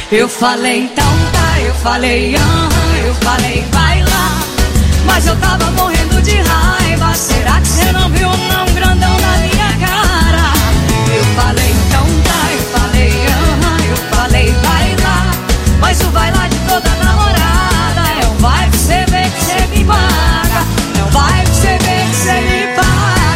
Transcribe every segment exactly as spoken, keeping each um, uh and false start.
Eu falei, então tá, eu falei, aham, eu falei, vai lá. Mas eu tava morrendo de raiva. Será que você não viu não grandão na minha cara? Eu falei, então tá, eu falei, aham, eu falei, vai lá. Mas o vai lá de toda namorada é um vai que você vê que você me paga. É um vai que você vê que você me paga.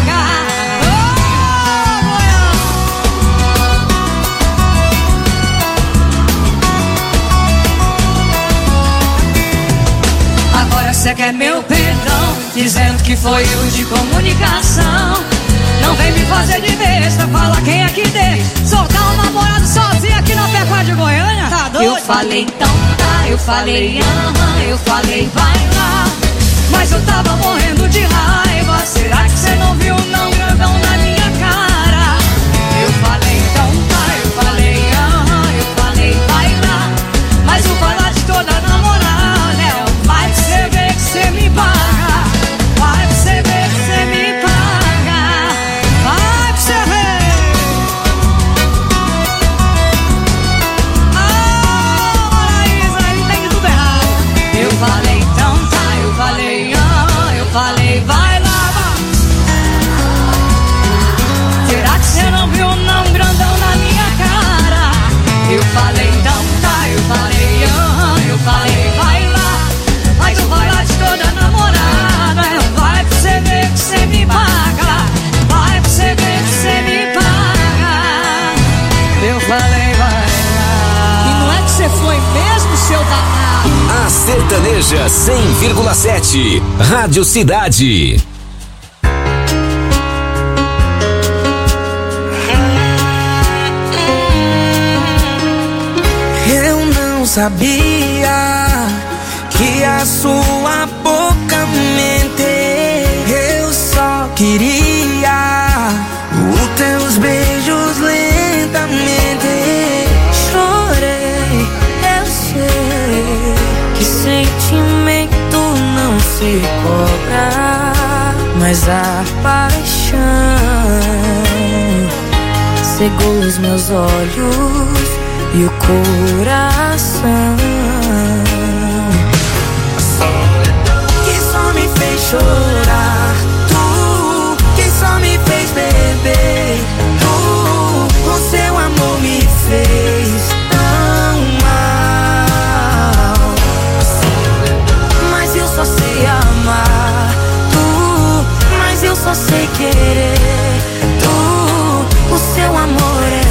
Você quer meu perdão, dizendo que foi erro de comunicação. Não vem me fazer de besta, fala quem é que deixa soltar um namorado sozinho aqui na Pecuária de Goiânia. Tá doido? Eu falei, então tá, eu falei, aham, eu falei, vai lá. Mas eu tava morrendo de raiva. Será que você não viu não grandão na minha cara? Eu falei, então tá, eu falei, aham, eu falei, vai lá. Mas o vai lá de toda namorada é um vai que você vê que você me paga. Vai que você vê que você me paga. Vai que você vê. Ah, Maraísa, ele tem tudo errado. Eu falei, então tá, eu falei, ah, eu falei, vai lá, vai. Será que você não viu não grandão na minha cara? Eu falei, então tá, eu falei, ah, eu falei, vai lá. Mas o vai lá de toda namorada é um vai que você vê que você me paga. Vai que você vê que você me paga. Eu falei, vai lá. E não é que você foi mesmo, seu danado? A Sertaneja cem vírgula sete, Rádio Cidade. Eu não sabia que a sua boca mente. Eu só queria os teus beijos lentamente. Chorei, eu sei que sentimento não se cobra, mas a paixão cegou os meus olhos e o coração. Que só me fez chorar, tu, que só me fez beber, tu, o seu amor me fez tão mal. Mas eu só sei amar, tu, mas eu só sei querer, tu, o seu amor é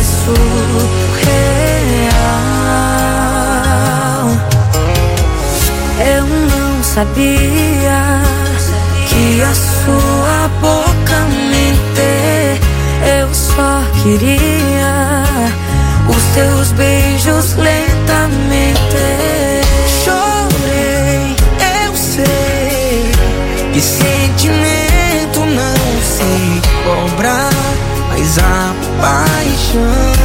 surreal. Eu não sabia que a sua boca mente. Eu só queria os teus beijos lentamente. Chorei, eu sei que sentimento não se cobra, mas a paixão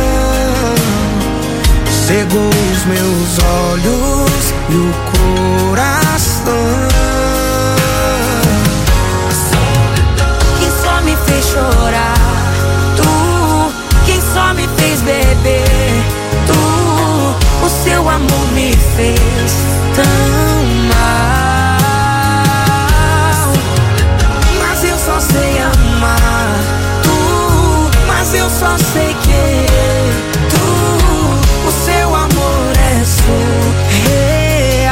cegou os meus olhos e o coração. Quem só me fez chorar, tu, quem só me fez beber, tu, o seu amor me fez tão mal. Mas eu só sei amar, tu, mas eu só sei querer, tu, o seu amor é surreal.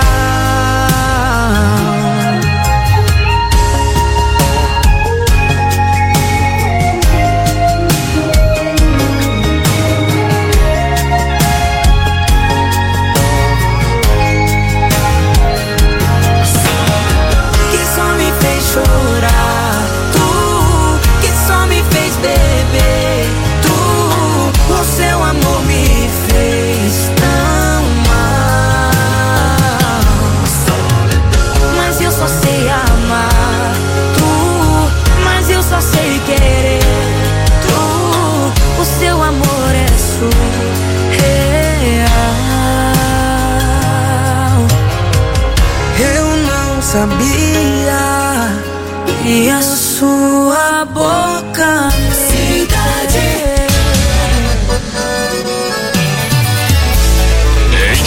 Que só me fez chorar, tu, que só me fez beber, tu, o seu amor me fez tão mal. Mas eu só sei amar, tu, mas eu só sei querer, tu, o seu amor é surreal. Eu não sabia que a sua boca cidade.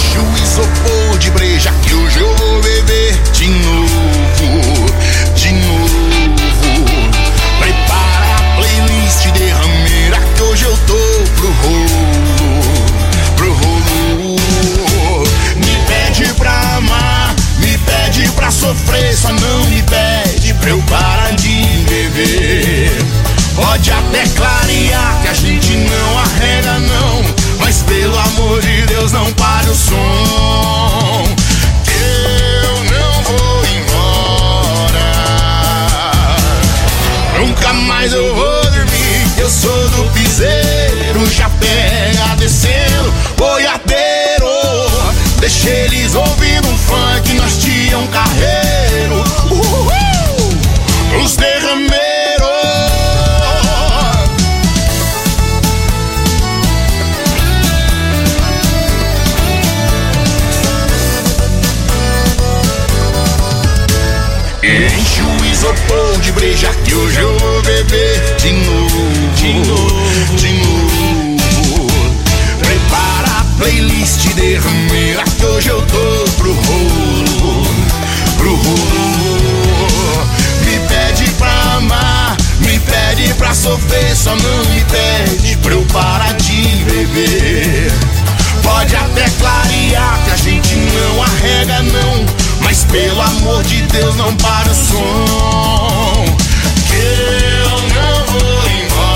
breja que hoje eu vou beber de novo, de novo, de novo. Prepara a playlist derrameira que hoje eu tô pro rolo, pro rolo. Me pede pra amar, me pede pra sofrer, só não me pede pra eu parar de beber. Pode até clarear que a gente não arrega não, mas pelo amor de Deus não para o som, que eu não vou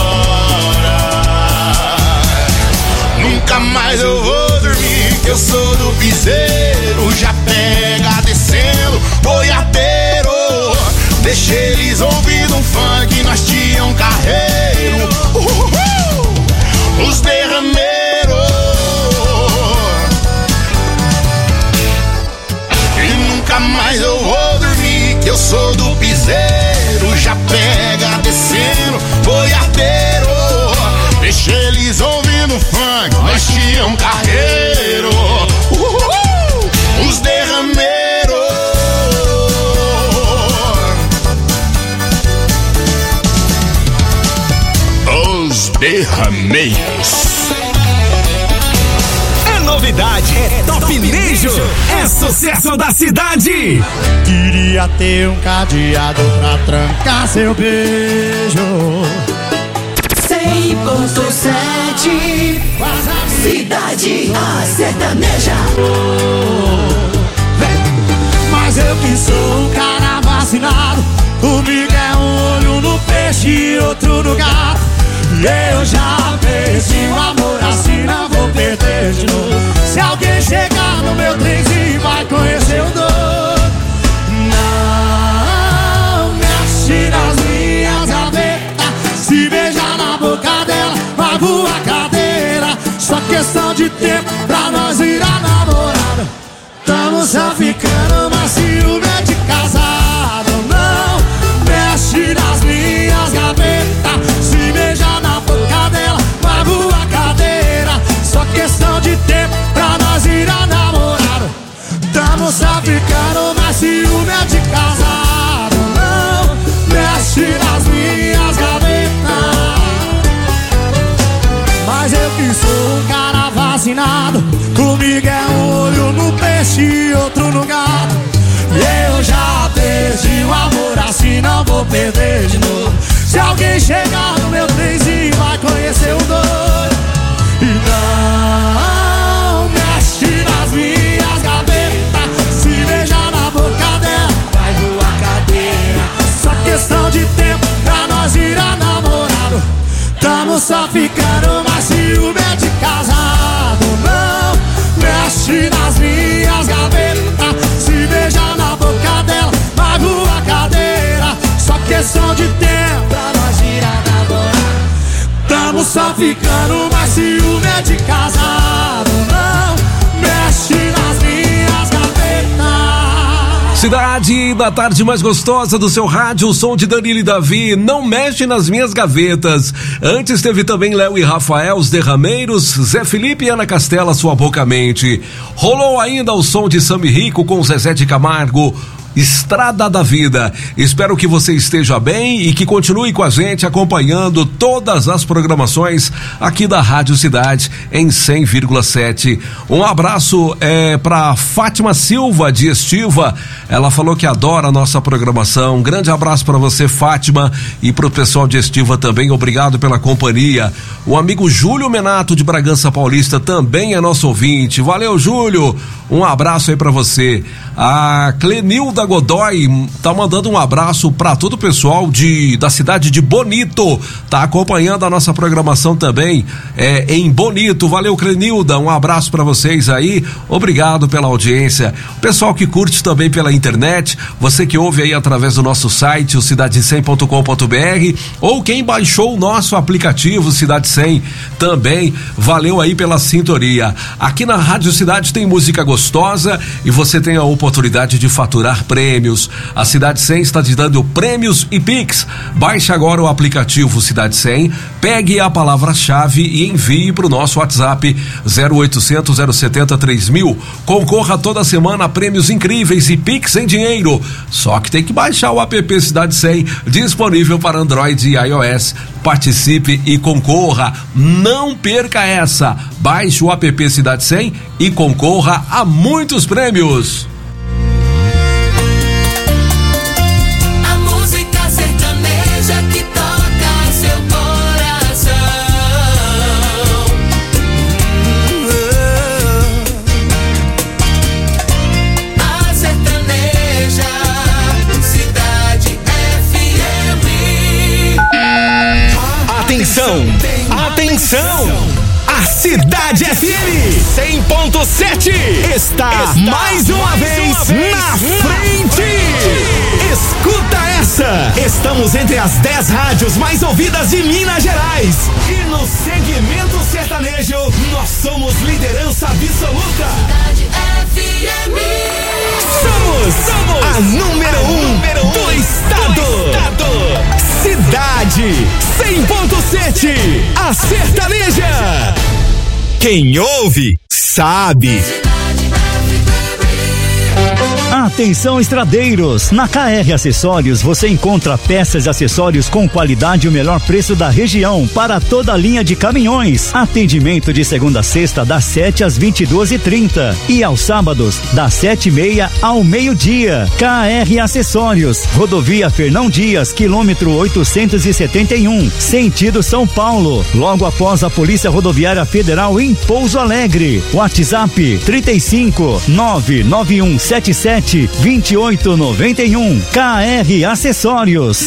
embora. Nunca mais eu vou dormir, que eu sou do piseiro. Já pega descendo, boiadeiro. Deixa eles ouvindo um funk, nós tinha um carreiro. Uhul. Os derrameiros. Nunca mais eu vou dormir, que eu sou do piseiro. Já pega descendo, boiadeiro. Deixa eles ouvindo funk, nós tinha um carreiro. Uhul. Os derrameiros. Os derrameiros. Novidade, é Top Nijo, é sucesso da cidade. Queria ter um cadeado pra trancar seu beijo. Cem ponto sete Cidade a sertaneja. Mas eu que sou um cara vacinado, comigo é um olho no peixe e outro no gato. E eu já perdi o amor assim, não vou perder de novo. Se alguém chegar no meu trenzinho vai conhecer o dono. Não mexe nas minhas gavetas, se beijar na boca dela vai voar cadeira. Só questão de tempo pra nós virar namorada. Tamo só ficando, mas ciúme é de casado. Não mexe nas minhas gavetas, se beijar na boca dela vai voar cadeira. Só questão de tempo pra nós virar namorado. Tamo só ficando, mas ciúme é de casado. Não mexe nas minhas gavetas. Mas eu que sou um cara vacinado, comigo é um olho no peixe e outro no gato. E eu já perdi o amor assim, não vou perder de novo. Se alguém chegar no meu trenzinho vai conhecer o doido. E não mexe nas minhas gavetas, se beijar na boca dela vai voar cadeira. Só questão de tempo pra nós virar namorado. Tamo só ficando, mas ciúme é de casado. Não mexe nas minhas gavetas, se beijar na boca dela vai voar cadeira. Só questão de tempo pra nós virar namorado. Tamo só ficando, mas ciúme é de casado. Não mexe nas minhas gavetas. Cidade da tarde mais gostosa do seu rádio, o som de Danilo e Davi, não mexe nas minhas gavetas. Antes teve também Léo e Rafael, os derrameiros, Zé Felipe e Ana Castela, sua boca mente. Rolou ainda o som de Sami Rico com Zezé de Camargo, Estrada da Vida. Espero que você esteja bem e que continue com a gente acompanhando todas as programações aqui da Rádio Cidade em cem vírgula sete. Um abraço é, para Fátima Silva de Estiva. Ela falou que adora a nossa programação. Um grande abraço para você, Fátima, e para o pessoal de Estiva também. Obrigado pela companhia. O amigo Júlio Menato de Bragança Paulista também é nosso ouvinte. Valeu, Júlio. Um abraço aí para você. A Clenilda Godoy tá mandando um abraço para todo o pessoal de, da cidade de Bonito, tá acompanhando a nossa programação também é, em Bonito. Valeu, Clenilda, um abraço para vocês aí, obrigado pela audiência. O pessoal que curte também pela internet, você que ouve aí através do nosso site, o cidade cem ponto com ponto b r, ou quem baixou o nosso aplicativo Cidade cem também, valeu aí pela sintonia. Aqui na Rádio Cidade tem música gostosa e você tem a oportunidade de faturar prêmios. A Cidade cem está te dando prêmios e Pix. Baixe agora o aplicativo Cidade cem, pegue a palavra-chave e envie para o nosso WhatsApp zero oitocentos, zero setenta, três mil. Concorra toda semana a prêmios incríveis e Pix em dinheiro. Só que tem que baixar o app Cidade cem, disponível para Android e iOS. Participe e concorra. Não perca essa. Baixe o app Cidade cem e concorra a muitos prêmios. A música sertaneja que toca seu coração. A sertaneja Cidade F M. Atenção, atenção! A Cidade F M cem ponto sete está, está mais uma mais vez uma vez na frente. frente. Escuta essa! Estamos entre as dez rádios mais ouvidas de Minas Gerais. E no segmento sertanejo, nós somos liderança absoluta. Cidade F M. Somos, somos a número a um número do, um estado. do estado. Cidade cem ponto sete, a sertaneja. Quem ouve, sabe. Atenção estradeiros, na K R Acessórios você encontra peças e acessórios com qualidade e o melhor preço da região para toda a linha de caminhões. Atendimento de segunda a sexta das sete às vinte e duas e trinta e aos sábados das sete e meia ao meio-dia. K R Acessórios, Rodovia Fernão Dias, quilômetro oitocentos e setenta e um, sentido São Paulo, logo após a Polícia Rodoviária Federal em Pouso Alegre. WhatsApp trinta e cinco, nove nove um sete sete, vinte e oito noventa e um. K R Acessórios.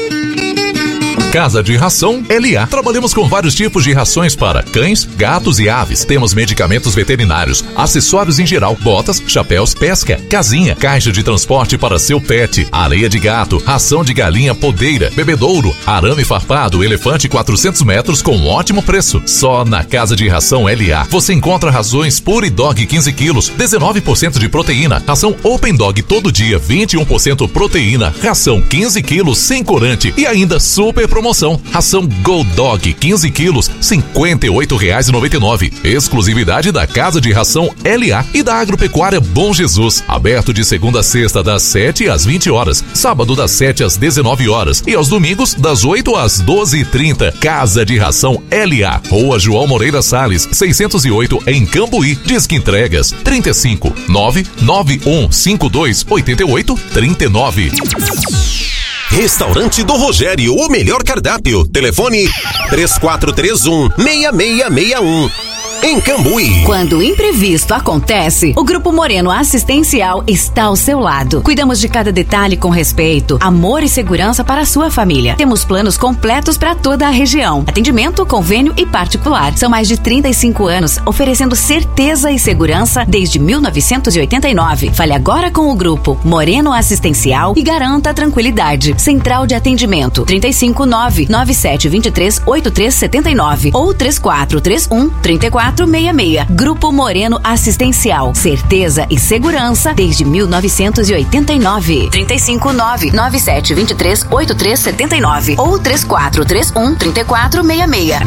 Casa de Ração L A. Trabalhamos com vários tipos de rações para cães, gatos e aves. Temos medicamentos veterinários, acessórios em geral, botas, chapéus, pesca, casinha, caixa de transporte para seu pet, areia de gato, ração de galinha podeira, bebedouro, arame farpado, elefante quatrocentos metros com ótimo preço. Só na Casa de Ração L A você encontra rações Pure Dog quinze quilos, dezenove por cento de proteína, ração Open Dog todo dia vinte e um por cento proteína, ração quinze quilos sem corante e ainda super promoção. Ração Gold Dog quinze quilos, cinquenta e oito reais e noventa e nove centavos. Exclusividade da Casa de Ração L A e da Agropecuária Bom Jesus. Aberto de segunda a sexta das sete às vinte horas, sábado das sete às dezenove horas e aos domingos das oito às doze e trinta. Casa de Ração L A, Rua João Moreira Salles, seiscentos e oito em Cambuí. Disque entregas trinta e cinco, nove nove um cinco dois oito oito três nove. Restaurante do Rogério, o melhor cardápio. Telefone três quatro três um, seis seis seis um. Em Cambuí. Quando o imprevisto acontece, o Grupo Moreno Assistencial está ao seu lado. Cuidamos de cada detalhe com respeito, amor e segurança para a sua família. Temos planos completos para toda a região. Atendimento, convênio e particular. São mais de trinta e cinco anos oferecendo certeza e segurança desde mil novecentos e oitenta e nove. Fale agora com o Grupo Moreno Assistencial e garanta a tranquilidade. Central de atendimento trinta e cinco, nove nove sete dois três oito três sete nove ou três quatro três um, três quatro seis seis. Grupo Moreno Assistencial. Certeza e segurança desde mil novecentos e oitenta e nove. trinta e cinco, nove nove sete dois três oito três sete nove ou três quatro três um, três quatro seis seis.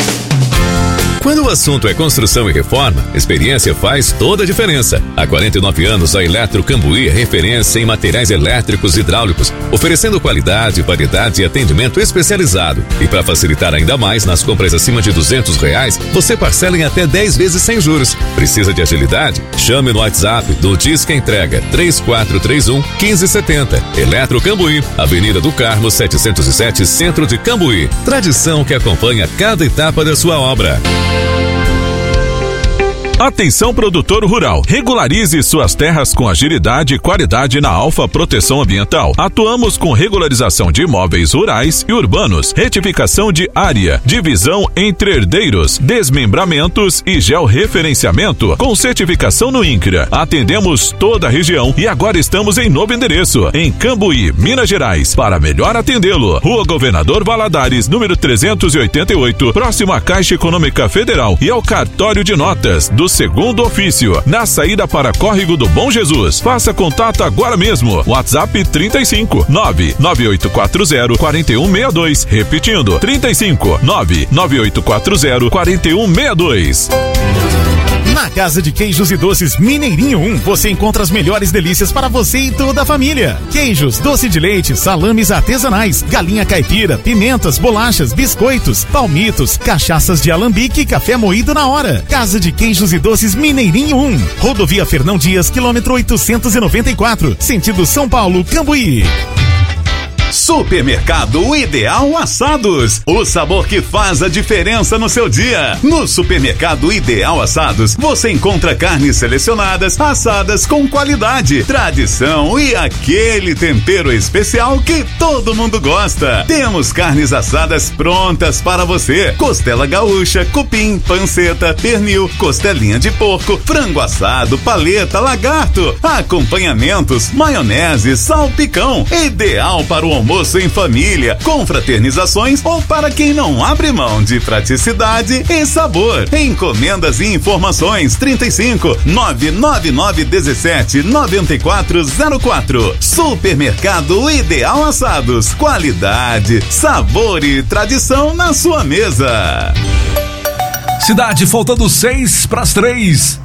Quando o assunto é construção e reforma, experiência faz toda a diferença. Há quarenta e nove anos, a Eletro Cambuí é referência em materiais elétricos e hidráulicos, oferecendo qualidade, variedade e atendimento especializado. E para facilitar ainda mais, nas compras acima de duzentos reais, você parcela em até dez vezes sem juros. Precisa de agilidade? Chame no WhatsApp do Disque Entrega três quatro três um, um cinco sete zero. Eletro Cambuí, Avenida do Carmo setecentos e sete, Centro de Cambuí. Tradição que acompanha cada etapa da sua obra. Atenção produtor rural, regularize suas terras com agilidade e qualidade na Alfa Proteção Ambiental. Atuamos com regularização de imóveis rurais e urbanos, retificação de área, divisão entre herdeiros, desmembramentos e georreferenciamento, com certificação no INCRA. Atendemos toda a região e agora estamos em novo endereço, em Cambuí, Minas Gerais. Para melhor atendê-lo, Rua Governador Valadares, número trezentos e oitenta e oito, próximo à Caixa Econômica Federal e ao cartório de notas do segundo ofício, na saída para Córrego do Bom Jesus. Faça contato agora mesmo. WhatsApp trinta e cinco, nove nove oito quatro zero, quatro um seis dois. Repetindo, trinta e cinco, nove nove oito quatro zero, quatro um seis dois. Na Casa de Queijos e Doces Mineirinho um, você encontra as melhores delícias para você e toda a família. Queijos, doce de leite, salames artesanais, galinha caipira, pimentas, bolachas, biscoitos, palmitos, cachaças de alambique e café moído na hora. Casa de Queijos e Doces Mineirinho um, Rodovia Fernão Dias, quilômetro oitocentos e noventa e quatro, sentido São Paulo, Cambuí. Supermercado Ideal Assados, o sabor que faz a diferença no seu dia. No Supermercado Ideal Assados, você encontra carnes selecionadas, assadas com qualidade, tradição e aquele tempero especial que todo mundo gosta. Temos carnes assadas prontas para você: costela gaúcha, cupim, panceta, pernil, costelinha de porco, frango assado, paleta, lagarto, acompanhamentos, maionese, salpicão. Ideal para o almoço em família, com fraternizações ou para quem não abre mão de praticidade e sabor. Encomendas e informações trinta e cinco, nove nove nove um sete, nove quatro zero quatro. Supermercado Ideal Assados, qualidade, sabor e tradição na sua mesa. Cidade, faltando seis para as três.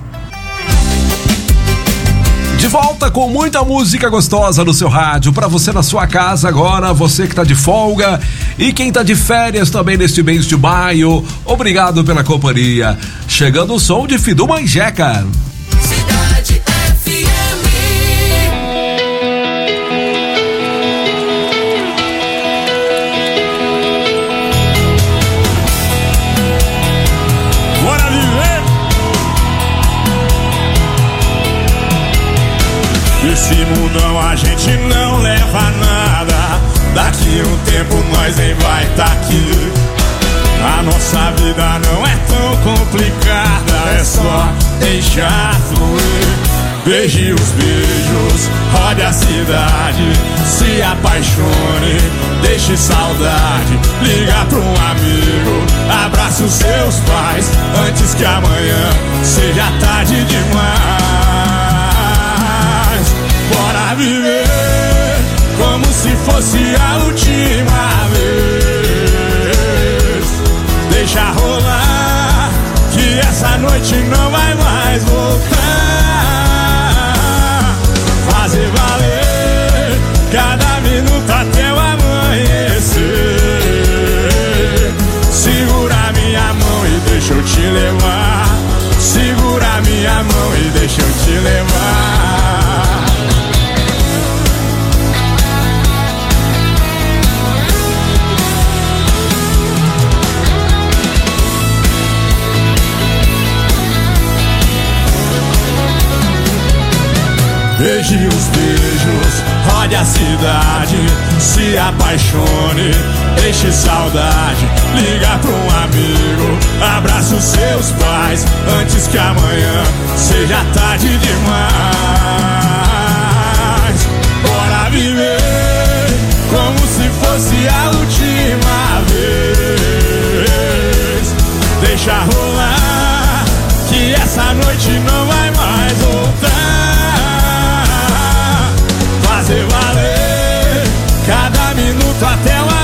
De volta com muita música gostosa no seu rádio, pra você na sua casa agora, você que tá de folga e quem tá de férias também neste mês de maio. Obrigado pela companhia. Chegando o som de Fidu Manjeca. Cidade F M. Bora viver. Esse mundão a gente não leva nada. Daqui um tempo nós nem vai tá aqui. A nossa vida não é tão complicada, é só deixar fluir. Beije os beijos, rode a cidade, se apaixone, deixe saudade. Liga pra um amigo, abraça os seus pais, antes que amanhã seja tarde demais. Bora viver como se fosse a última vez. Deixa rolar, que essa noite não vai mais voltar. Fazer valer cada minuto até o amanhecer. Segura minha mão e deixa eu te levar. Segura minha mão e deixa eu te levar. Beije os beijos, rode a cidade, se apaixone, deixe saudade. Liga pra um amigo, abraça os seus pais, antes que amanhã seja tarde demais. Bora viver como se fosse a última vez. Deixa rolar, que essa noite não vai mais voltar. Fazer valer cada minuto até o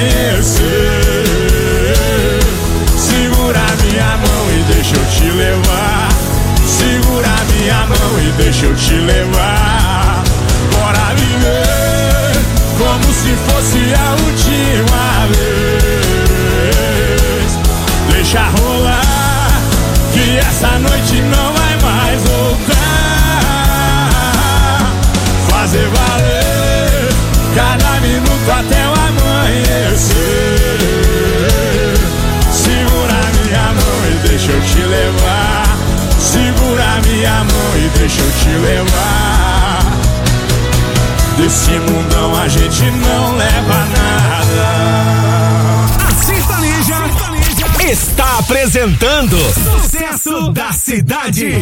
amanhecer. Segura minha mão e deixa eu te levar. Segura minha mão e deixa eu te levar. Bora viver como se fosse a última vez. Deixa rolar, que essa noite não vai mais voltar. Fazer valer cada minuto até o amanhecer. Segura minha mão e deixa eu te levar. Segura minha mão e deixa eu te levar. Desse mundão a gente não leva nada. A Sertaneja está apresentando Sucesso da Cidade.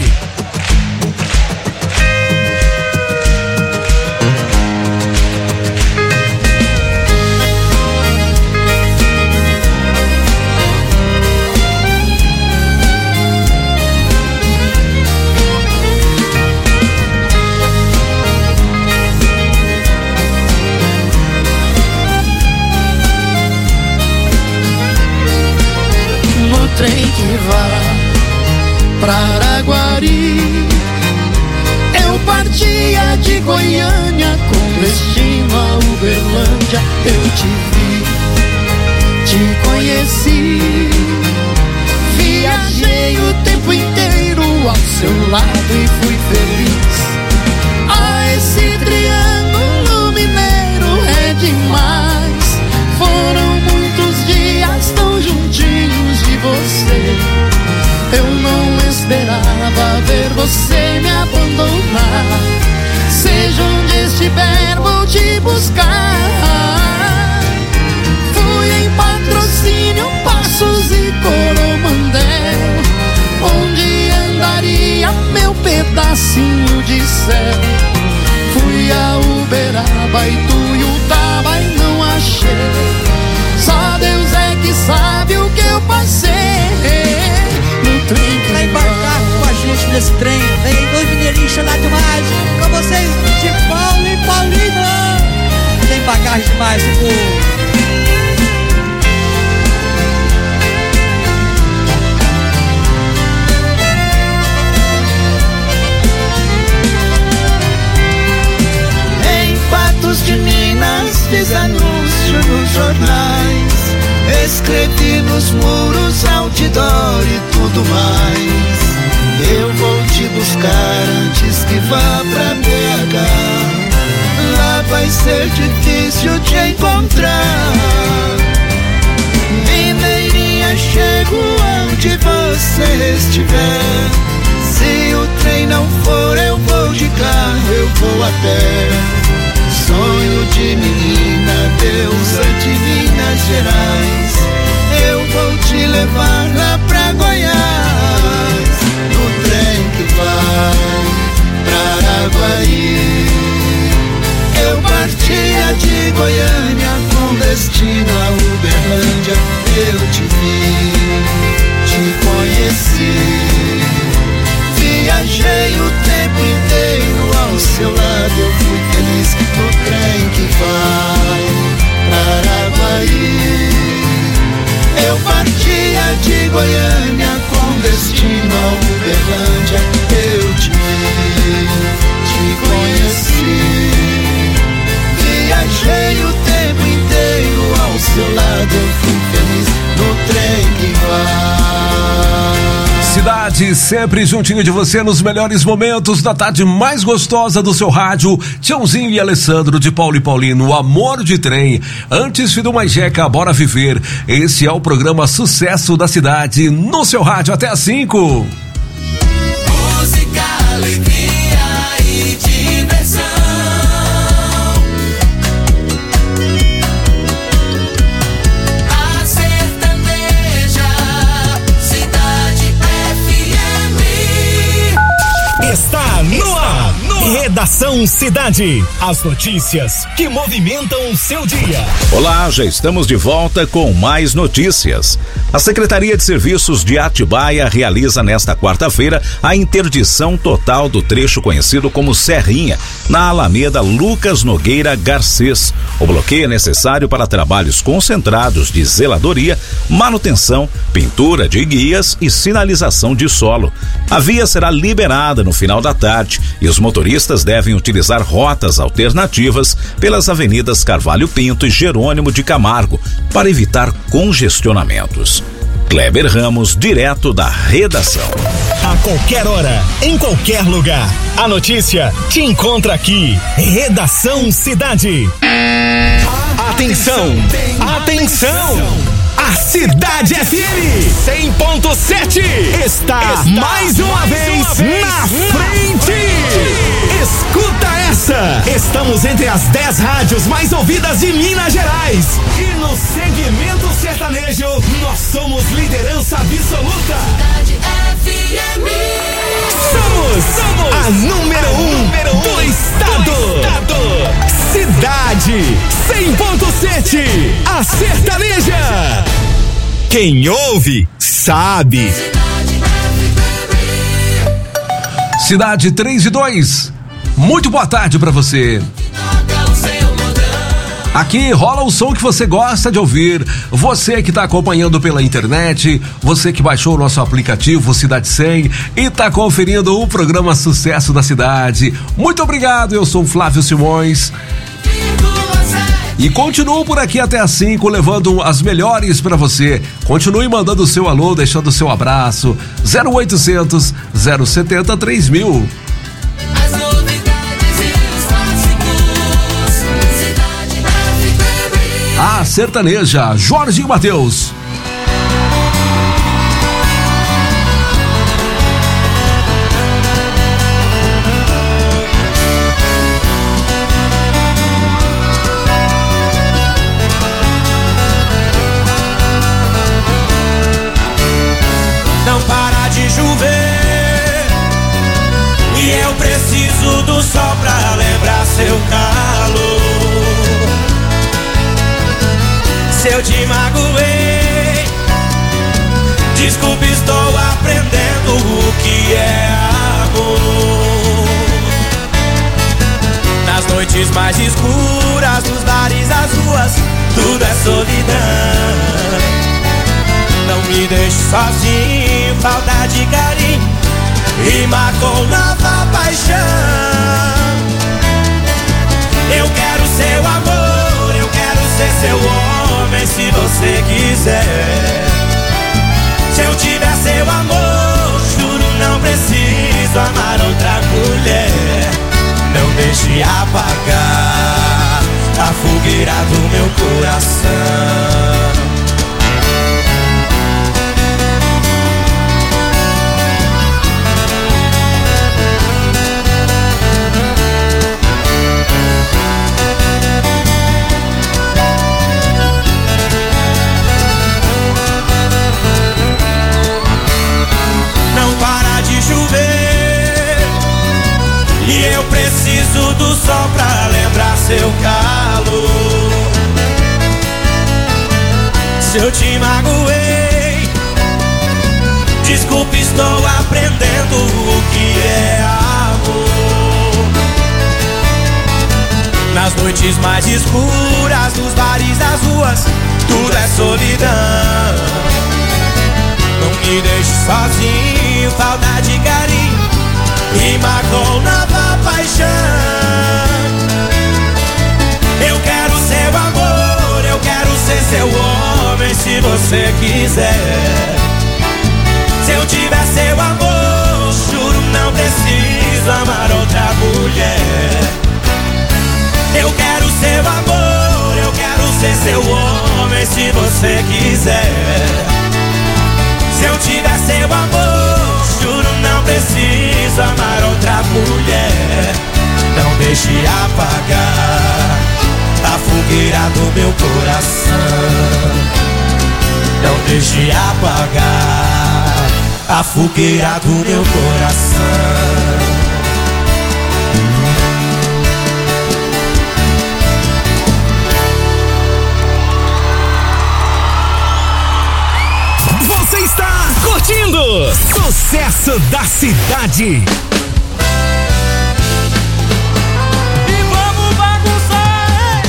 Goiânia com destino a Uberlândia. Eu te vi, te conheci, viajei o tempo inteiro ao seu lado e fui feliz. Ah, esse triângulo mineiro é demais. Foram muitos dias tão juntinhos de você. Eu não esperava ver você me abandonar. Seja onde estiver, vou te buscar. Fui em Patrocínio, Passos e Coromandel, onde andaria meu pedacinho de céu. Fui a Uberaba, Ituiutaba e não achei. Só Deus é que sabe o que eu passei no trem que vai embarcar com a gente nesse trem. Vem dois mineirinhos lá demais. Com vocês, de Paulo e Paulina. Tem bagagem demais, o povo. De Minas, fiz anúncio nos jornais, escrevi nos muros, outdoor e tudo mais. Eu vou te buscar antes que vá pra B H. Lá vai ser difícil te encontrar. Mineirinha, chego onde você estiver. Se o trem não for, eu vou de carro, eu vou a pé. Sonho de menina, deusa de Minas Gerais. Eu vou te levar lá pra Goiás, no trem que vai pra Araguaí. Eu partia de Goiânia com destino a Uberlândia. Eu te vi, te conheci, viajei o tempo inteiro ao seu lado. Eu fui feliz no trem que vai para Araguaí. Eu partia de Goiânia com destino a Uberlândia. Eu te vi, te conheci, viajei o tempo inteiro ao seu lado. Eu fui feliz no trem que vai. Cidade, sempre juntinho de você nos melhores momentos da tarde mais gostosa do seu rádio. Tiãozinho e Alessandro, de Paulo e Paulino, Amor de Trem. Antes de uma jeca, bora viver. Esse é o programa Sucesso da Cidade no seu rádio até às cinco. Música, alegria e diversão. Está no ar, Redação Cidade. As notícias que movimentam o seu dia. Olá, já estamos de volta com mais notícias. A Secretaria de Serviços de Atibaia realiza nesta quarta-feira a interdição total do trecho conhecido como Serrinha, na Alameda Lucas Nogueira Garcês. O bloqueio é necessário para trabalhos concentrados de zeladoria, manutenção, pintura de guias e sinalização de solo. A via será liberada no final da tarde e os motoristas devem utilizar rotas alternativas pelas avenidas Carvalho Pinto e Jerônimo de Camargo para evitar congestionamentos. Kleber Ramos, direto da redação. A qualquer hora, em qualquer lugar, a notícia te encontra aqui. Redação Cidade. Atenção, atenção! A Cidade F M cem ponto sete está, está mais uma mais vez uma na vez frente. Escuta essa! Estamos entre as dez rádios mais ouvidas de Minas Gerais. E no segmento sertanejo, nós somos liderança absoluta. Cidade F M. Somos, somos a número um, a número um do, estado. do estado. Cidade cem ponto sete, a sertaneja. Quem ouve, sabe. Cidade três e dois. Muito boa tarde para você. Aqui rola o som que você gosta de ouvir. Você que está acompanhando pela internet, você que baixou o nosso aplicativo Cidade cem e está conferindo o programa Sucesso da Cidade. Muito obrigado, eu sou o Flávio Simões. E continuo por aqui até às cinco, levando as melhores para você. Continue mandando o seu alô, deixando o seu abraço. zero oitocentos, zero setenta, três mil. A sertaneja, Jorge Mateus. Não para de chover e eu preciso do sol pra lembrar seu calor. Se eu te magoei, desculpe, estou aprendendo o que é amor. Nas noites mais escuras, nos bares, as ruas, tudo é solidão. Não me deixe sozinho, falta de carinho, rima com nova paixão. Eu quero seu amor, eu quero ser seu homem, se você quiser. Se eu tiver seu amor, juro, não preciso amar outra mulher. Não deixe apagar a fogueira do meu coração. E eu preciso do sol pra lembrar seu calor. Se eu te magoei, desculpe, estou aprendendo o que é amor. Nas noites mais escuras, nos bares, das ruas, tudo é solidão. Não me deixe sozinho, falta de carinho, rima com nova paixão. Eu quero seu amor, eu quero ser seu homem, se você quiser. Se eu tiver seu amor, juro, não preciso amar outra mulher. Eu quero seu amor, eu quero ser seu homem, se você quiser. Se eu tiver seu amor, juro, não preciso amar outra mulher. Não deixe apagar a fogueira do meu coração. Não deixe apagar a fogueira do meu coração. Você está curtindo Sucesso da Cidade. E vamos bagunçar,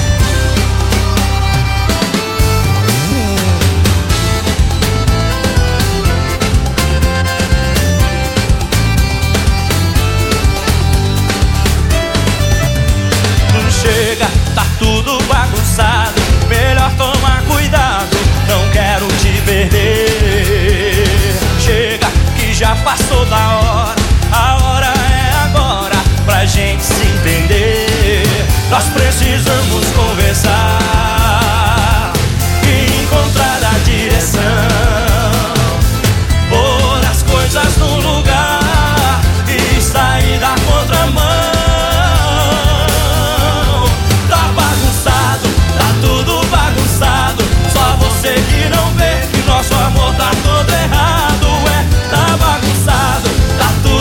Não chega, tá tudo bagunçado. Melhor tomar cuidado, não quero te perder. Chega, que já passou da hora, a hora é agora pra gente se entender. Nós precisamos conversar e encontrar a direção, pôr as coisas no lugar e sair da contramão. Tá bagunçado, tá tudo bagunçado, só você que não vê que nosso amor tá todo errado. É, tá bagunçado, tá tudo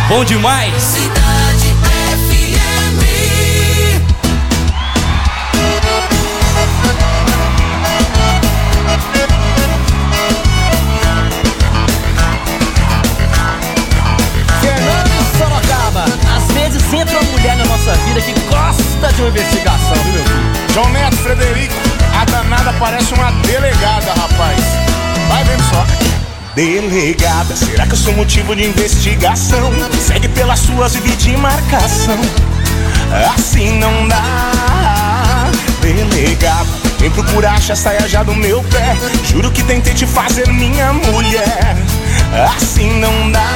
Bom demais. Cidade F M. Fernando Sorocaba. Às vezes entra uma mulher na nossa vida que gosta de uma investigação, viu, meu filho? João Neto, Frederico, a danada parece uma delegada, rapaz. Vai vendo só. Delegada, será que eu sou motivo de investigação? Segue pelas suas e de marcação. Assim não dá. Delegada, vem procurar achar saia já do meu pé. Juro que tentei te fazer minha mulher. Assim não dá.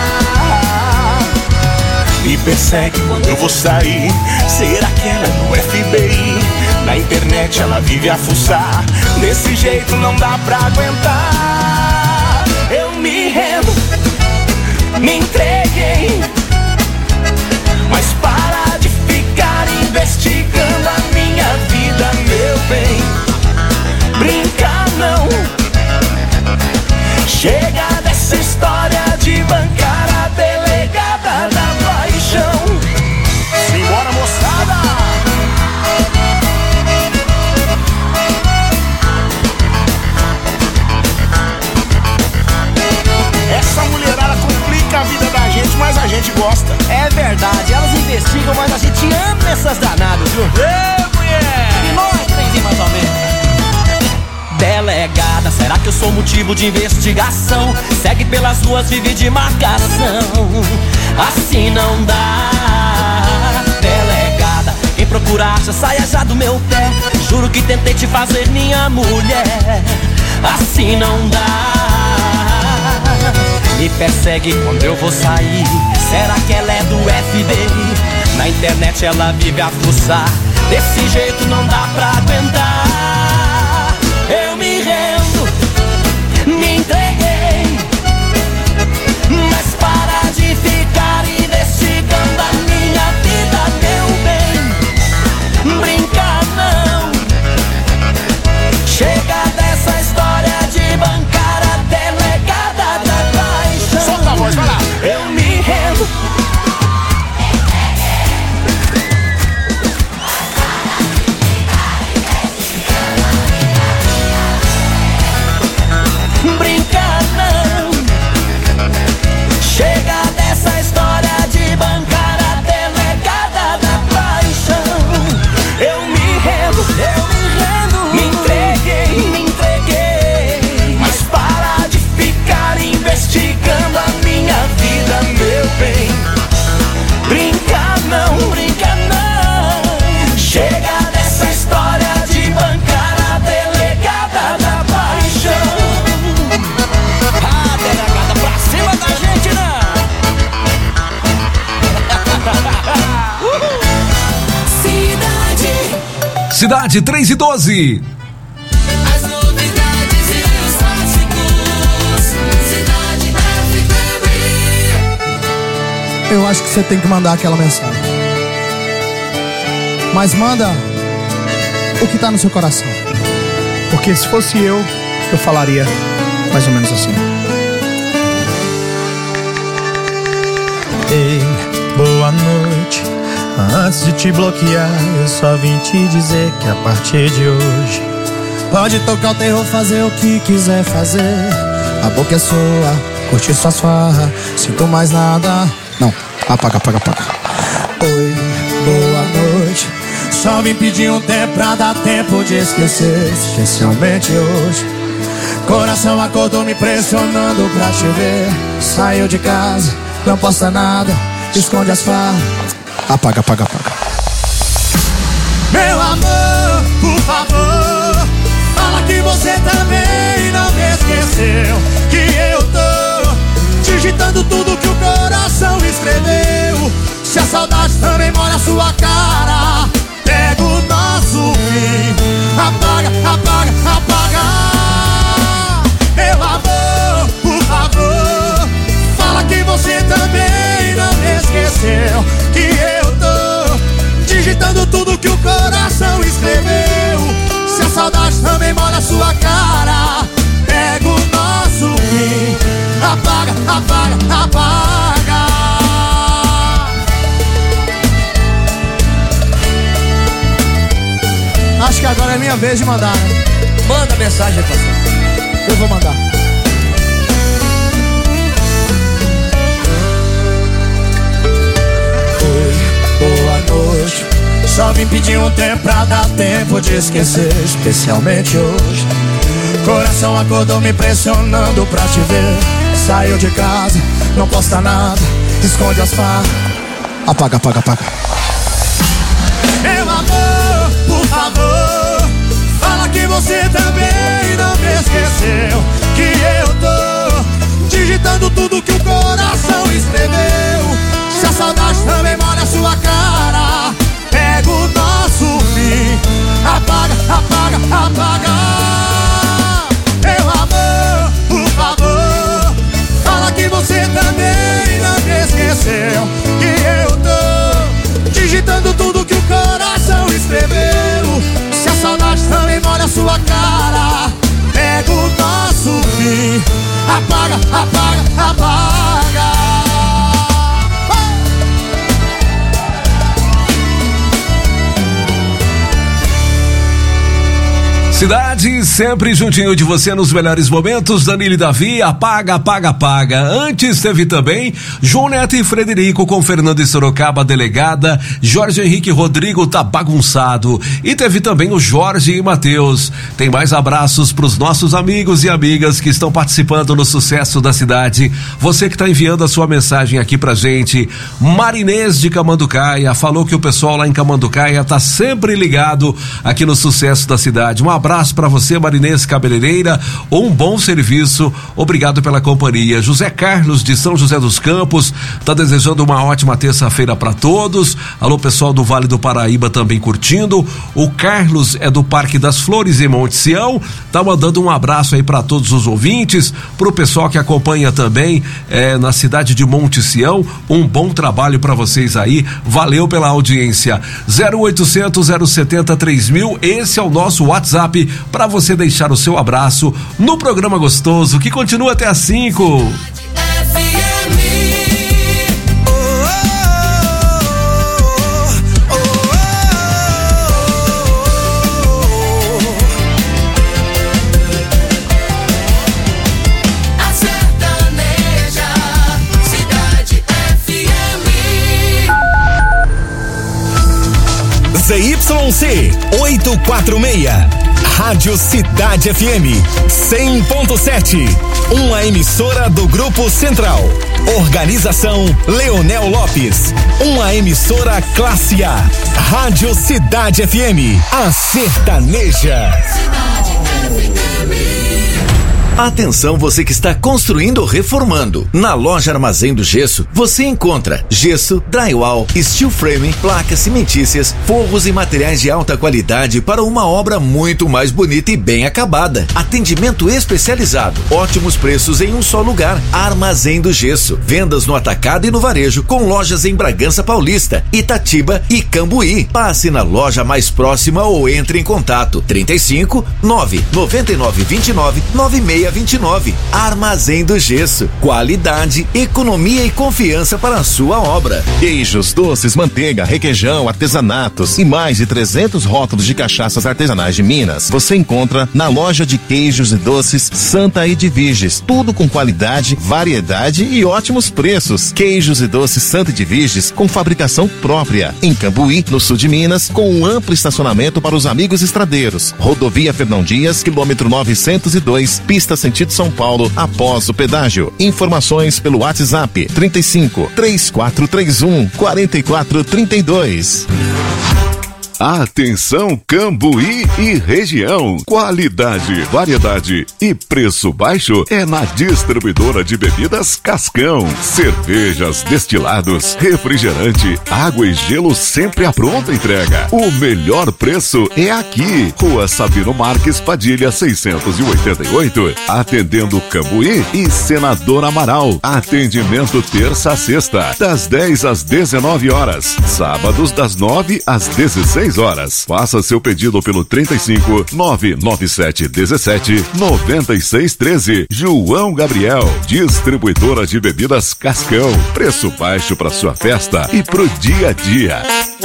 Me persegue quando eu vou sair. Será que ela é do F B I? Na internet ela vive a fuçar. Desse jeito não dá pra aguentar. Eu me rendo, me entreguei. Mas para de ficar investigando a minha vida, meu bem. Brincar não. Chega dessa história de bancar a delegada da paixão. Simbora, moçada! Essa mulherada complica a vida da gente, mas a gente gosta. É verdade, elas investigam, mas a gente ama essas danadas, viu? Ê, mulher! E nós, trenzinho, mais ou menos. Delegada, será que eu sou motivo de investigação? Segue pelas ruas, vive de marcação. Assim não dá. Delegada, quem procura acha, saia já do meu pé. Juro que tentei te fazer minha mulher. Assim não dá. Me persegue quando eu vou sair. Será que ela é do F B I? Na internet ela vive a fuçar. Desse jeito não dá pra aguentar. Eu me rendo, me entreguei. Mas para de ficar investigando a minha vida, meu bem. Brincar não. Chega dessa história de bancar a delegada da paixão. Solta a voz, vai lá. Eu me rendo. Brincar não. Chega dessa história de bancar a delegada da paixão. Eu me rendo, eu me rendo. Me entreguei, me entreguei. Mas para de ficar investigando a minha vida, meu bem. Brincar não, brincar não. Chega dessa história de bancar a delegada da paixão. A delegada pra cima da gente, não. Cidade. Cidade três e doze. As novidades e os clássicos. Cidade F M. Eu acho que você tem que mandar aquela mensagem. Mas manda o que tá no seu coração. Porque se fosse eu, eu falaria mais ou menos assim. Ei, boa noite. Antes de te bloquear, eu só vim te dizer que a partir de hoje pode tocar o terror, fazer o que quiser fazer. A boca é sua, curtir suas farras. Sinto mais nada. Não, apaga, apaga, apaga. Oi, boa noite. Só vim pedir um tempo pra dar tempo de esquecer. Especialmente hoje. Coração acordou me pressionando pra te ver. Saiu de casa, não posta nada, esconde as farras. Apaga, apaga, apaga. Meu amor, por favor, fala que você também não me esqueceu. Que eu tô digitando tudo que o coração escreveu. Se a saudade também molha a sua cara, pega o nosso fim. Apaga, apaga, apaga. Meu amor, por favor, fala que você também não me esqueceu. Que eu tô digitando tudo que o coração escreveu. Se a saudade também molha a sua cara, pega o nosso agora é minha vez de mandar, né? Manda mensagem, pastor. Eu vou mandar. Oi, boa noite. Só vim pedir um tempo pra dar tempo de esquecer, especialmente hoje. Coração acordou me pressionando pra te ver. Saiu de casa, não posta nada, esconde as farras. Apaga, apaga, apaga. Meu amor, por favor, fala que você também não me esqueceu. Que eu tô digitando tudo que o coração escreveu. Se a saudade também molha a sua cara, pega o nosso fim. Apaga, apaga, apaga. Meu amor, por favor, fala que você também não me esqueceu. Que eu tô digitando tudo que o coração escreveu. Se a saudade também molha a sua cara, pega o nosso fim. Apaga, apaga, apaga. Cidade, sempre juntinho de você nos melhores momentos. Danilo e Davi, apaga, apaga, apaga. Antes teve também João Neto e Frederico com Fernando e Sorocaba, delegada. Jorge Henrique Rodrigo, tá bagunçado. E teve também o Jorge e Matheus. Tem mais abraços pros nossos amigos e amigas que estão participando no sucesso da cidade. Você que tá enviando a sua mensagem aqui pra gente. Marinês de Camanducaia falou que o pessoal lá em Camanducaia tá sempre ligado aqui no sucesso da cidade. Um abraço abraço para você, Marinês Cabeleireira, um bom serviço, obrigado pela companhia. José Carlos de São José dos Campos tá desejando uma ótima terça-feira para todos. Alô, pessoal do Vale do Paraíba também curtindo. O Carlos é do Parque das Flores em Monte Sião, tá mandando um abraço aí para todos os ouvintes, pro pessoal que acompanha também é, na cidade de Monte Sião. Um bom trabalho para vocês aí, valeu pela audiência. zero oitocentos, zero setenta, três mil, esse é o nosso WhatsApp para você deixar o seu abraço no programa gostoso que continua até às cinco. Z Y C oitocentos e quarenta e seis, Rádio Cidade F M cem ponto sete, uma emissora do Grupo Central. Organização Leonel Lopes, uma emissora classe A. Rádio Cidade F M, a sertaneja. Atenção, você que está construindo ou reformando. Na loja Armazém do Gesso, você encontra gesso, drywall, steel frame, placas cimentícias, forros e materiais de alta qualidade para uma obra muito mais bonita e bem acabada. Atendimento especializado, ótimos preços em um só lugar. Armazém do Gesso, vendas no atacado e no varejo, com lojas em Bragança Paulista, Itatiba e Cambuí. Passe na loja mais próxima ou entre em contato trinta e cinco, nove noventa e nove vinte e nove, noventa e seis vinte e nove. Armazém do Gesso, qualidade, economia e confiança para a sua obra. Queijos, doces, manteiga, requeijão, artesanatos e mais de trezentos rótulos de cachaças artesanais de Minas você encontra na loja de queijos e doces Santa Edviges. Tudo com qualidade, variedade e ótimos preços. Queijos e doces Santa Edviges com fabricação própria em Cambuí, no sul de Minas, com um amplo estacionamento para os amigos estradeiros. Rodovia Fernão Dias, quilômetro novecentos e dois, pista sentido São Paulo, após o pedágio. Informações pelo WhatsApp trinta e cinco, três quatro três um, quatro quatro três dois. Atenção Cambuí e região, qualidade, variedade e preço baixo é na distribuidora de bebidas Cascão. Cervejas, destilados, refrigerante, água e gelo sempre à pronta entrega. O melhor preço é aqui, Rua Sabino Marques Padilha seiscentos e oitenta e oito, atendendo Cambuí e Senador Amaral. Atendimento terça a sexta, das dez às dezenove horas, sábados das nove às dezesseis dezesseis horas. Faça seu pedido pelo trinta e cinco, nove nove sete dezessete, noventa e seis treze. João Gabriel, distribuidora de bebidas Cascão. Preço baixo para sua festa e pro dia a dia.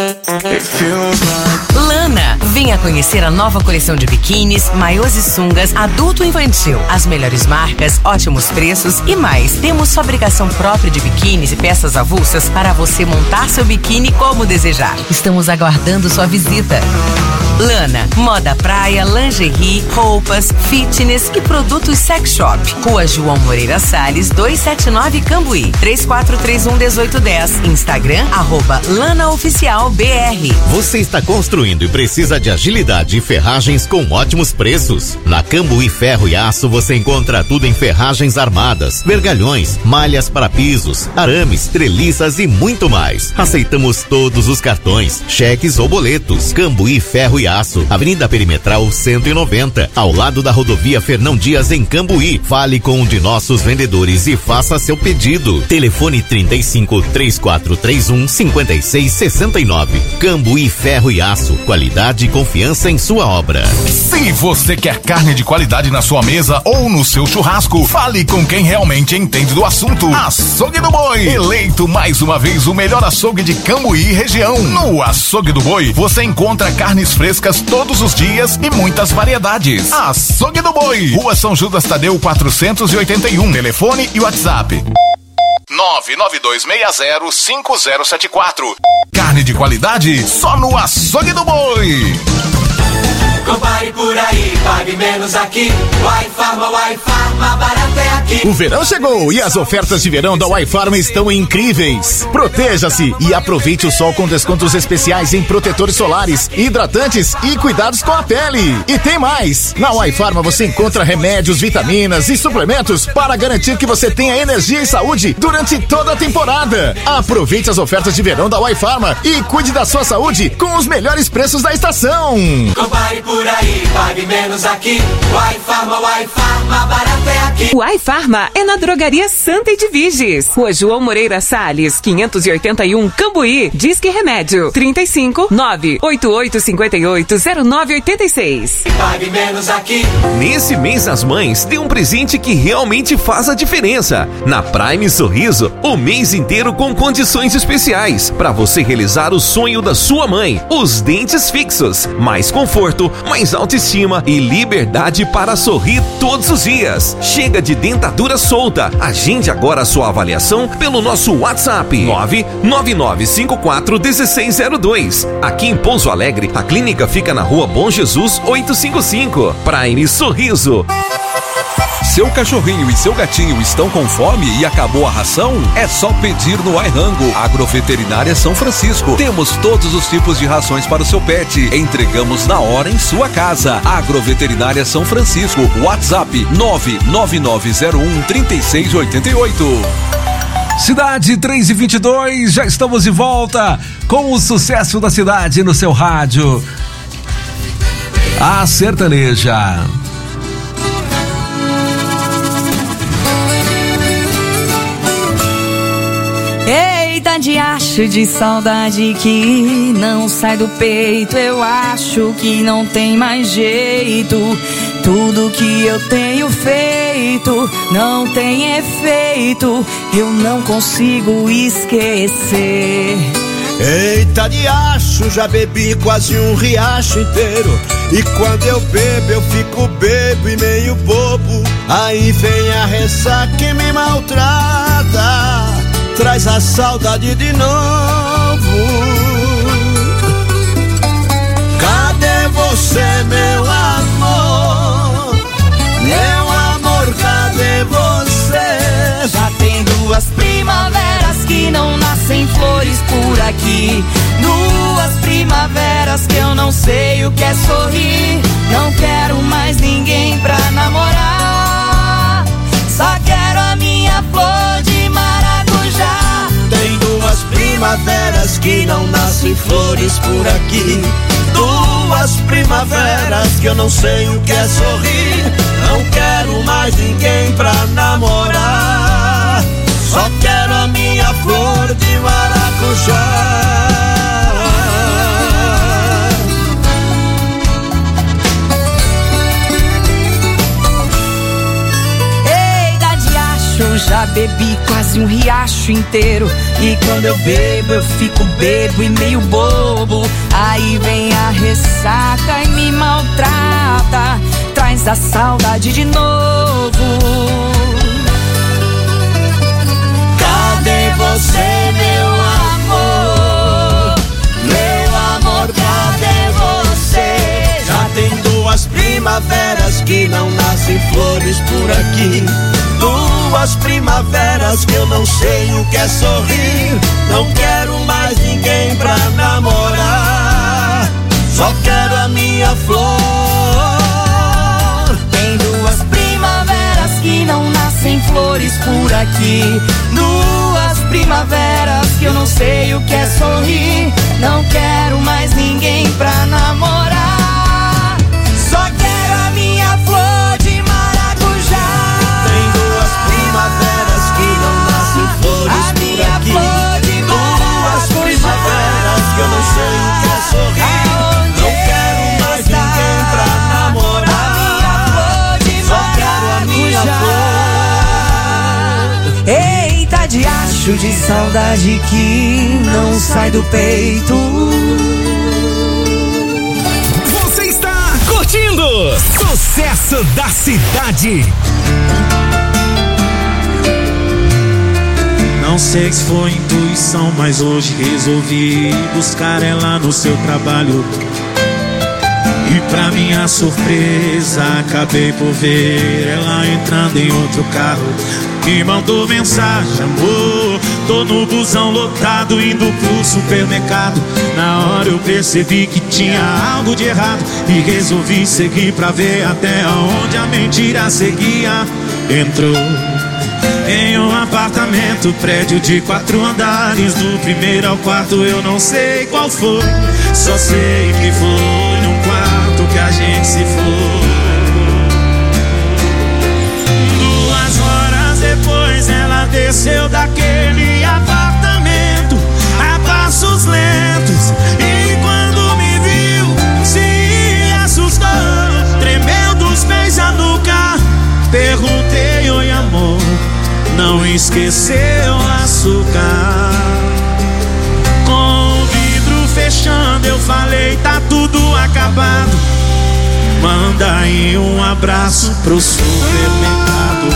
Lana, venha conhecer a nova coleção de biquínis, maiôs e sungas adulto e infantil. As melhores marcas, ótimos preços e mais. Temos fabricação própria de biquínis e peças avulsas para você montar seu biquíni como desejar. Estamos aguardando sua visita. Lana, moda praia, lingerie, roupas, fitness e produtos sex shop. Rua João Moreira Salles, duzentos e setenta e nove Cambuí. três quatro três um, um oito um zero. Instagram, arroba Lana Oficial B R. Você está construindo e precisa de agilidade e ferragens com ótimos preços. Na Cambuí Ferro e Aço você encontra tudo em ferragens armadas, vergalhões, malhas para pisos, arames, treliças e muito mais. Aceitamos todos os cartões, cheques ou boletos. Cambuí Ferro e Aço, Avenida Perimetral cento e noventa, ao lado da rodovia Fernão Dias em Cambuí. Fale com um de nossos vendedores e faça seu pedido. Telefone trinta e cinco, três quatro três um, cinco seis seis nove. Cambuí Ferro e Aço, qualidade e confiança em sua obra. Se você quer carne de qualidade na sua mesa ou no seu churrasco, fale com quem realmente entende do assunto. Açougue do Boi, eleito mais uma vez o melhor açougue de Cambuí e região. No Açougue do Boi, você encontra carnes frescas todos os dias e muitas variedades. Açougue do Boi, Rua São Judas Tadeu quatrocentos e oitenta e um. Telefone e WhatsApp nove nove dois seis zero cinco zero sete quatro. Carne de qualidade só no Açougue do Boi. Compare por aí, pague menos aqui. Uai Farma, Uai Farma, barato é aqui. O verão chegou e as ofertas de verão da Uai Farma estão incríveis. Proteja-se e aproveite o sol com descontos especiais em protetores solares, hidratantes e cuidados com a pele. E tem mais! Na Uai Farma você encontra remédios, vitaminas e suplementos para garantir que você tenha energia e saúde durante toda a temporada. Aproveite as ofertas de verão da Uai Farma e cuide da sua saúde com os melhores preços da estação. Compare por Por aí, pague menos aqui. Uai Farma, Uai Farma, barato é aqui. Uai Farma é na Drogaria Santa Edviges, Rua João Moreira Salles, quinhentos e oitenta e um, Cambuí. Disque Remédio, trinta e cinco, nove oito oito cinco oito, zero nove oito seis. Pague menos aqui. Nesse mês das mães, dê um presente que realmente faz a diferença. Na Prime Sorriso, o mês inteiro com condições especiais para você realizar o sonho da sua mãe. Os dentes fixos, mais conforto, mais autoestima e liberdade para sorrir todos os dias. Chega de dentadura solta. Agende agora a sua avaliação pelo nosso WhatsApp nove nove nove cinco quatro um seis zero dois. Aqui em Pouso Alegre, a clínica fica na Rua Bom Jesus oitocentos e cinquenta e cinco. Prime Sorriso. Seu cachorrinho e seu gatinho estão com fome e acabou a ração? É só pedir no iRango, Agroveterinária São Francisco. Temos todos os tipos de rações para o seu pet. Entregamos na hora em sua casa. Agroveterinária São Francisco. WhatsApp nove nove nove zero um, três seis oito oito. Cidade três e vinte e dois, já estamos de volta com o sucesso da cidade no seu rádio. A Sertaneja. Eita diacho de saudade que não sai do peito. Eu acho que não tem mais jeito. Tudo que eu tenho feito não tem efeito. Eu não consigo esquecer. Eita diacho, já bebi quase um riacho inteiro. E quando eu bebo, eu fico bebo e meio bobo. Aí vem a ressaca que me maltrata, traz a saudade de novo. Cadê você, meu amor? Meu amor, cadê você? Já tem duas primaveras que não nascem flores por aqui. Duas primaveras que eu não sei o que é sorrir. Não quero mais ninguém pra namorar. Só quero a minha flor de maracujá. Tem duas primaveras que não nascem flores por aqui. Duas primaveras que eu não sei o que é sorrir. Não quero mais ninguém pra namorar. Só quero a minha flor de maracujá. noite eu já bebi quase um riacho inteiro. E quando eu bebo, eu fico bebo e meio bobo. Aí vem a ressaca e me maltrata, traz a saudade de novo. Cadê você, meu amor? Meu amor, cadê você? Já tem duas primaveras que não nascem flores por aqui. Duas primaveras que eu não sei o que é sorrir. Não quero mais ninguém pra namorar, só quero a minha flor. Tem duas primaveras que não nascem flores por aqui. Duas primaveras que eu não sei o que é sorrir. Não quero mais ninguém pra namorar, só quero a minha flor de maracujá. Tem duas primaveras que não nascem flores a por minha aqui. Flor de duas primaveras que eu não sei o que é sorrir. Não quero mais ninguém pra namorar, só quero a minha flor. Eita, diacho de saudade que não sai do peito. Você está curtindo Sucesso da Cidade. Não sei se foi intuição, mas hoje resolvi buscar ela no seu trabalho. E pra minha surpresa, acabei por ver ela entrando em outro carro. E mandou mensagem, amor, tô no busão lotado indo pro supermercado. Na hora eu percebi que tinha algo de errado e resolvi seguir pra ver até onde a mentira seguia. Entrou em um apartamento, prédio de quatro andares. Do primeiro ao quarto eu não sei qual foi, só sei que foi num quarto que a gente se foi. Duas horas depois ela desceu daquele apartamento a passos lentos. E quando me viu, se assustou, tremeu dos pés à nuca. Perguntei, oi amor, não esqueceu açúcar? Com o vidro fechando eu falei, tá tudo acabado. Manda aí um abraço pro supermercado.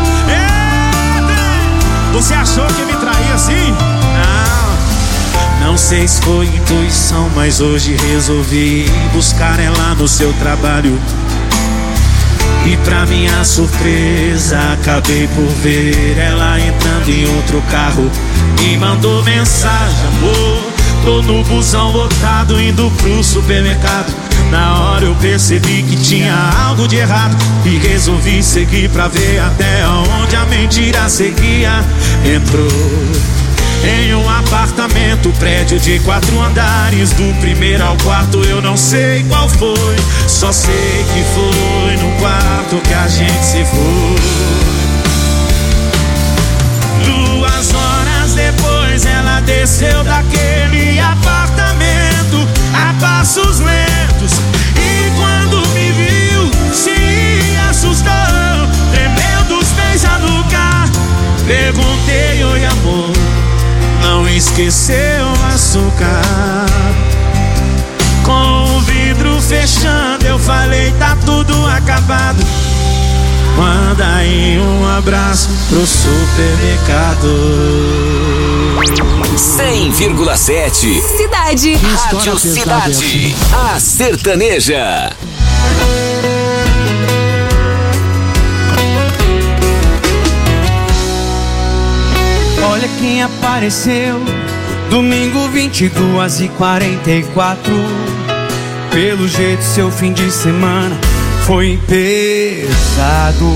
Eita! Você achou que me traía assim? Não, não sei se foi intuição, mas hoje resolvi buscar ela no seu trabalho. E pra minha surpresa, acabei por ver ela entrando em outro carro. Me mandou mensagem, amor, tô no busão lotado indo pro supermercado. Na hora eu percebi que tinha algo de errado e resolvi seguir pra ver até onde a mentira seguia. Entrou em um apartamento, prédio de quatro andares. Do primeiro ao quarto eu não sei qual foi, só sei que foi no quarto que a gente se foi. Duas horas depois ela desceu daquele apartamento a passos lentos. E quando me viu, se assustou, tremeu dos pés à nuca. Perguntei, oi amor, não esqueceu açúcar? Com o vidro fechando eu falei, tá tudo acabado. Manda aí um abraço pro supermercado. cem vírgula sete Cidade. Rádio Cidade. A sertaneja. Olha quem apareceu, domingo vinte e duas e quarenta e quatro. Pelo jeito seu fim de semana foi pesado.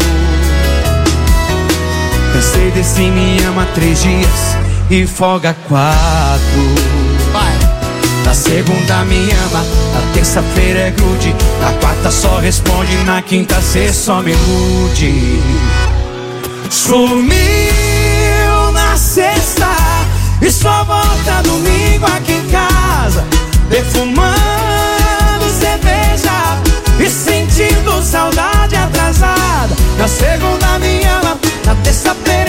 Cansei desse me ama três dias e folga quatro. Vai. Na segunda me ama, na terça-feira é grude, na quarta só responde, na quinta cê só me ilude. Sumiu na sexta e só volta domingo aqui em casa, defumando cerveja e sentindo saudade atrasada. Na segunda me ama, na terça-feira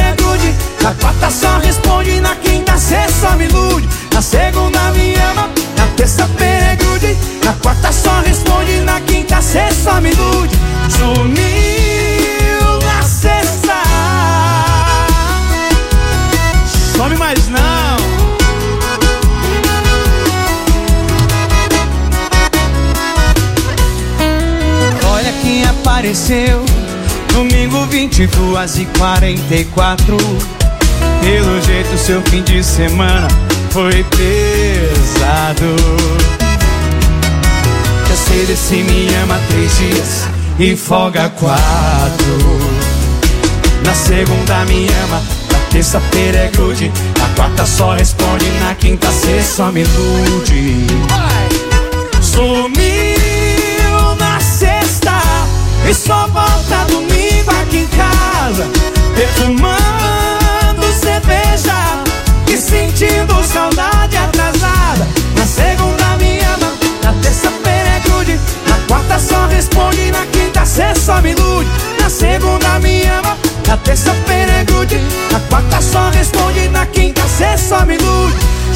apareceu. Domingo vinte e duas e quarenta e quatro. Pelo jeito seu fim de semana foi pesado. Já sei desse me ama três dias e folga quatro. Na segunda me ama, na terça-feira é grude, na quarta só responde, na quinta cê só me ilude. Sumiu na sexta e só volta domingo aqui em casa, perfumando cerveja e sentindo saudade atrasada. Na segunda me ama, na terça-feira é grude, na quarta só responde, na quinta cê só me ilude. Na segunda me ama, na terça-feira é grude, na quarta só responde, na quinta cê só me ilude.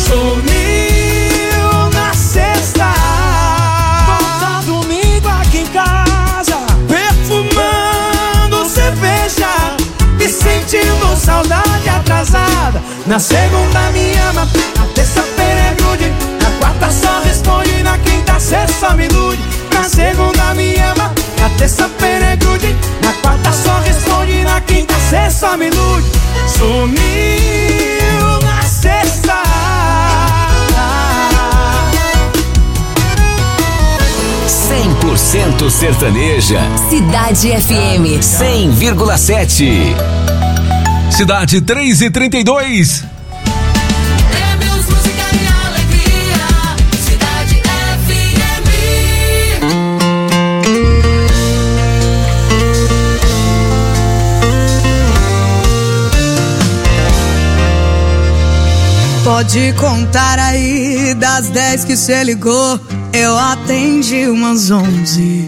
Sumiu na sexta, volta domingo aqui em casa, perfumando cerveja e sentindo saudade atrasada. Na segunda me ama, na terça-feira é grude, na quarta só responde, na quinta cê só me ilude. Na segunda me ama, na terça-feira é grude, na quarta só responde, na quinta cê só me ilude. Sumiu na sexta. cem por cento sertaneja. Cidade F M cem vírgula sete. Cidade três e trinta e dois. Pode contar aí, das dez que cê ligou, eu atendi umas onze.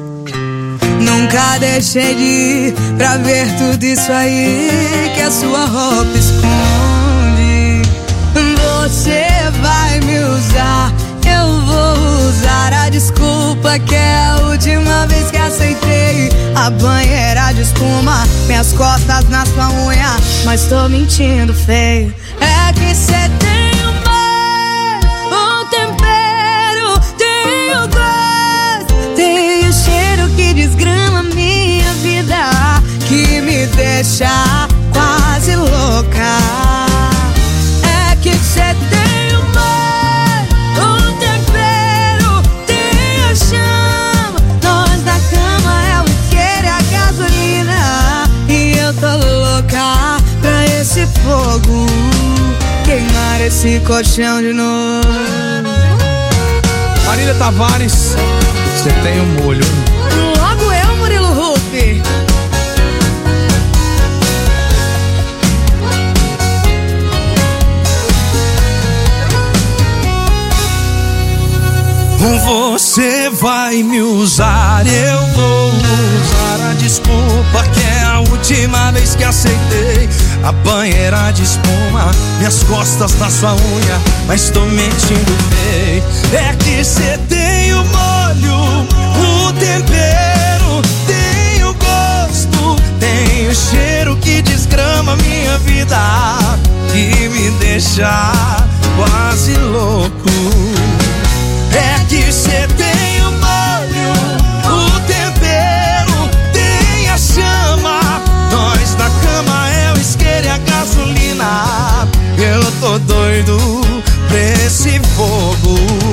Nunca deixei de ir pra ver tudo isso aí que a sua roupa esconde. Você vai me usar, eu vou usar a desculpa que é a última vez que aceitei. A banheira de espuma, minhas costas na sua unha, mas tô mentindo feio. É que cê tem humor, um tempero, tem o gosto, tem o cheiro que desgrama minha vida, que me deixa quase louca. É que cê tem humor, um tempero, tem a chama, nós na cama é o isqueiro e a gasolina, e eu tô louca pra esse fogo queimar esse colchão de novo. Marília Tavares, você tem um molho. Logo eu, Murilo Ruff. Você vai me usar, eu vou usar a desculpa que é a última vez que aceitei. A banheira de espuma, minhas costas na sua unha, mas tô mentindo feio. É que cê tem o molho, o tempero, tem o gosto, tem o cheiro que desgrama minha vida, que me deixa quase louco. É que cê tem o molho, o tempero, tem a chama, nós na cama é o isqueiro e a gasolina. Eu tô doido pra esse fogo.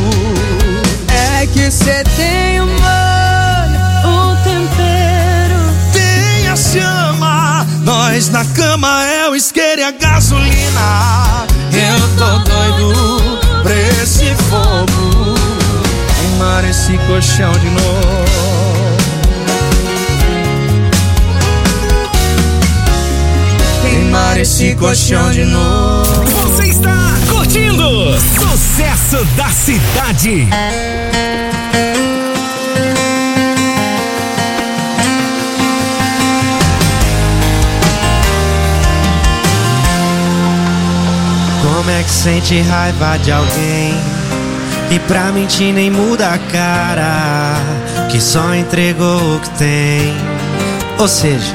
É que cê tem o molho, o tempero, tem a chama, nós na cama é o isqueiro e a gasolina. Eu tô doido pra esse fogo, queimar esse colchão de novo, queimar esse colchão de novo. Você está curtindo Sucesso da Cidade. Como é que sente raiva de alguém e pra mentir nem muda a cara, que só entregou o que tem, ou seja,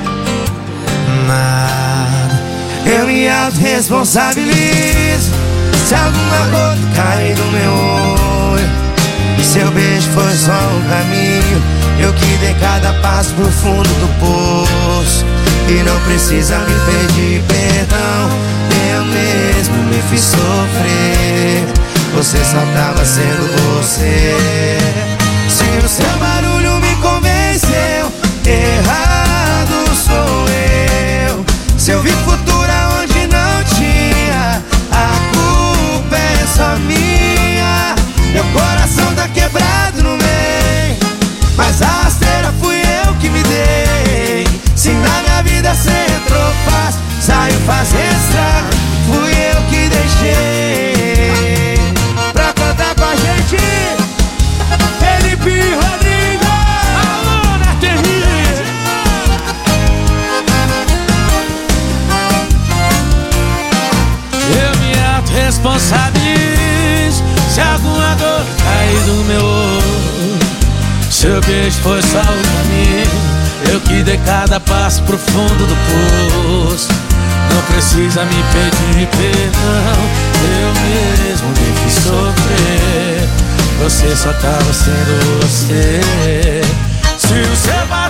nada. Eu me autorresponsabilizo se alguma gota cair do meu olho, e seu beijo foi só um caminho, Eu que dei cada passo pro fundo do poço. E não precisa me pedir perdão, eu mesmo me fiz sofrer. Você só tava sendo você. Se o seu barulho me convenceu, errado sou eu. Se eu vi futuro onde não tinha, a culpa é só minha. Meu coração tá quebrado no meio, mas a rasteira fui eu que me dei. Se na minha vida cê entrou fácil, saiu fazendo estrago, fui eu que deixei. Pra cantar com a gente, Felipe Rodrigo. Alô, na terrível. Eu me autorresponsabilizo se alguma dor cair do meu olho. Seu beijo foi só o caminho, eu que dei cada passo pro fundo do poço. Não precisa me pedir perdão, eu mesmo me fiz sofrer. Você só tava sendo você. Se o seu